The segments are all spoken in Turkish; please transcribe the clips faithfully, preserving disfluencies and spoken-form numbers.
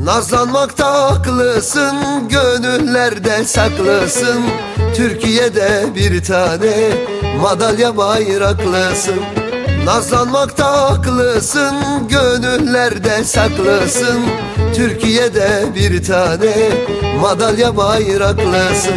Nazlanmakta haklısın, gönüllerde saklısın. Türkiye'de bir tane madalya bayraklısın. Nazlanmakta haklısın, gönüllerde saklısın. Türkiye'de bir tane madalya bayraklısın.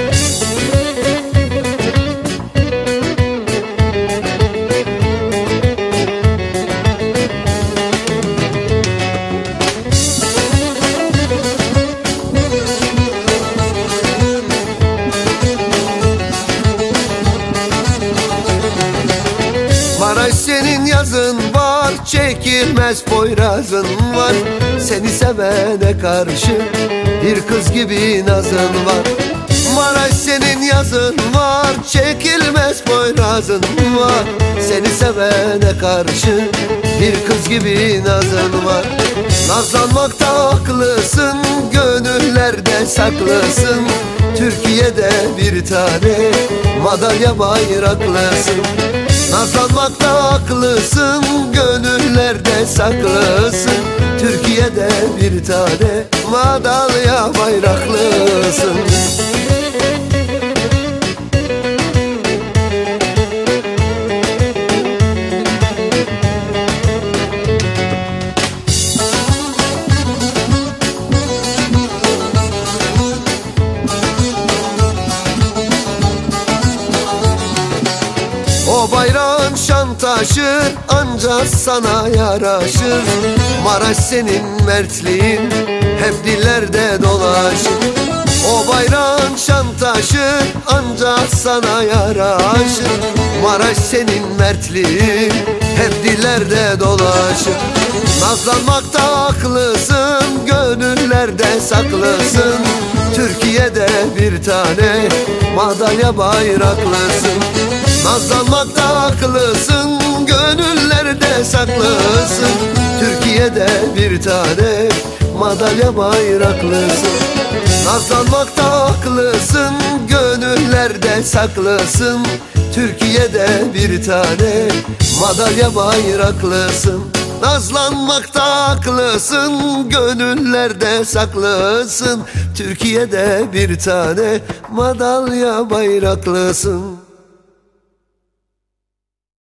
Maraş senin yazın var, çekilmez Poyraz'ın var. Seni sevene karşı bir kız gibi nazın var. Maraş senin yazın var, çekilmez Poyraz'ın var. Seni sevene karşı bir kız gibi nazın var. Nazlanmakta haklısın, gönüllerde saklısın. Türkiye'de bir tane madalya bayraklısın. Nazlanmakta haklısın, gönüllerde saklısın. Türkiye'de bir tane madalya bayraklısın. O bayrağın şan taşır, ancak sana yaraşır. Maraş senin mertliğin hep dillerde dolaşır. O bayrağın şan taşır, ancak sana yaraşır. Maraş senin mertliğin hep dillerde dolaşır. Nazlanmakta haklısın, gönüllerde saklısın. Türkiye'de bir tane madalya bayraklısın. Nazlanmakta haklısın, gönüllerde saklısın. Türkiye'de bir tane madalya bayraklısın. Nazlanmakta haklısın, gönüllerde saklısın. Türkiye'de bir tane madalya bayraklısın. Nazlanmakta haklısın, gönüllerde saklısın. Türkiye'de bir tane madalya bayraklısın.